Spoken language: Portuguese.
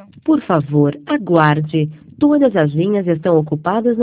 Por favor, aguarde. Todas as linhas estão ocupadas